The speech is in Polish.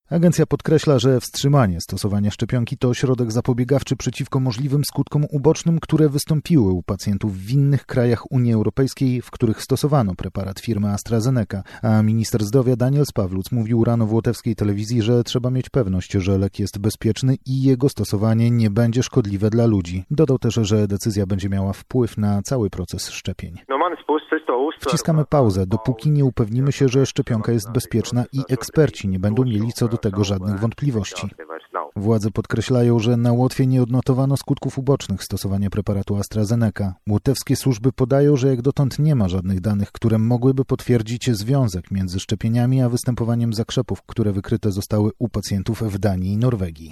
Agencja podkreśla, że wstrzymanie stosowania szczepionki to środek zapobiegawczy przeciwko możliwym skutkom ubocznym, które wystąpiły u pacjentów w innych krajach Unii Europejskiej, w których stosowano preparat firmy AstraZeneca. A minister zdrowia Daniel Spawluc mówił rano w łotewskiej telewizji, że trzeba mieć pewność, że lek jest bezpieczny i jego stosowanie nie będzie szkodliwe dla ludzi. Dodał też, że decyzja będzie miała wpływ na cały proces szczepień. Wciskamy pauzę, dopóki nie upewnimy się, że szczepionka jest bezpieczna i eksperci nie będą mieli co do tego żadnych wątpliwości. Władze podkreślają, że na Łotwie nie odnotowano skutków ubocznych stosowania preparatu AstraZeneca. Łotewskie służby podają, że jak dotąd nie ma żadnych danych, które mogłyby potwierdzić związek między szczepieniami a występowaniem zakrzepów, które wykryte zostały u pacjentów w Danii i Norwegii.